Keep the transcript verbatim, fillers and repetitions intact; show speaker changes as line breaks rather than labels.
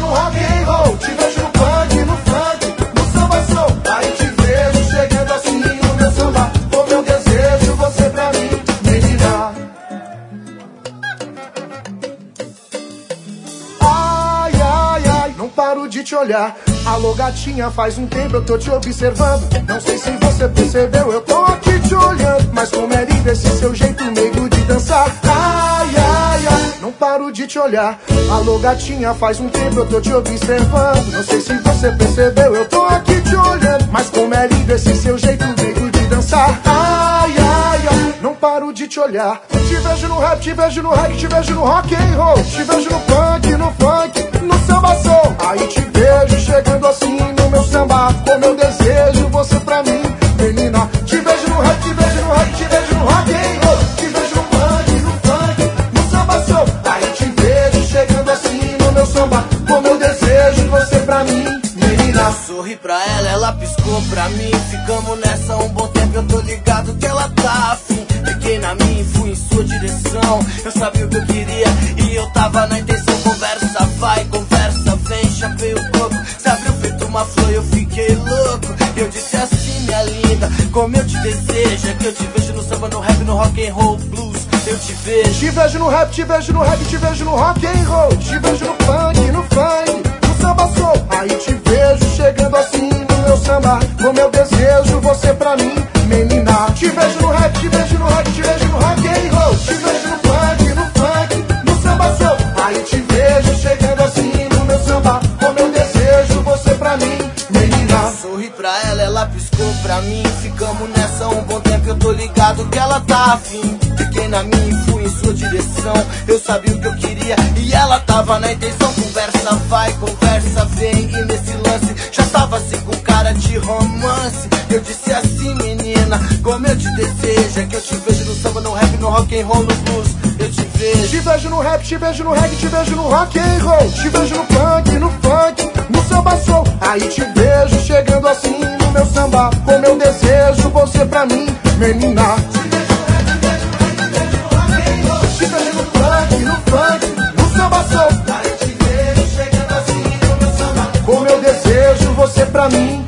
no rock and roll, te vejo no punk, no funk, no samba soul. Aí te vejo chegando assim no meu samba, como eu desejo você pra mim, menina. Ai, ai, ai, não paro de te olhar. Alô gatinha, faz um tempo eu tô te observando. Não sei se você percebeu, eu tô aqui te olhando. Mas como é lindo esse seu jeito meio de dançar. Ai, ai, ai, não paro de te olhar. Alô gatinha, faz um tempo eu tô te observando. Não sei se você percebeu, eu tô aqui te olhando. Mas como é lindo esse seu jeito meio de dançar. Ai, ai, ai, não paro de te olhar. Te vejo no rap, te vejo no reggae, te vejo no rock and roll. Te vejo no punk, no funk, no samba soul. Aí te vejo chegando assim no meu samba, como eu desejo você pra mim, menina. Te vejo no rap, te vejo no rap, te vejo no rock and roll. Te vejo no punk, no funk, no samba soul. Aí te vejo chegando assim no meu samba, como eu desejo você pra mim, menina.
Sorri pra ela, ela piscou pra mim. Ficamos nessa um bom tempo, eu tô ligado que ela tá afim. Peguei na minha e fui em sua direção. Eu sabia o que eu queria e eu tava na intenção. Conversa vai, conversa vem, chapei o coco. Se abriu feito uma flor, eu fiquei louco. Eu disse assim, minha linda, como eu te desejo. É que eu te vejo no samba, no rap, no rock and roll, blues. Eu te vejo.
Te vejo no rap, te vejo no rap, te vejo no rock and roll. Te vejo no punk, no funk, no samba soul. Aí te vejo chegando assim no meu samba, como eu desejo você pra mim, menina. Te vejo no rap, te vejo no rap, te vejo no rock and roll. Te vejo no punk, no funk, no samba soul. Aí te vejo chegando assim no meu samba, como eu desejo você pra mim, menina.
Sorri pra ela, ela piscou pra mim. Ficamos nessa um bom tempo, eu tô ligado que ela tá afim. Fiquei na minha e fui em sua direção. Eu sabia o que eu queria e ela tava na intenção. Conversa vai, conversa vem. E nesse lance já tava assim com cara de romance. Eu disse assim, menina, como eu te desejo. É que eu te vejo no samba, no rap, no rock and roll, no blues. Eu te vejo.
Te vejo no rap, te vejo no reggae, te vejo no rock and roll. Te vejo no punk, no funk, no samba soul. Aí te vejo chegando assim no meu samba, como eu desejo você pra mim, menina. Te vejo no punk, no funk, no samba soul. Aí te vejo chegando assim no meu samba, como eu desejo você pra mim,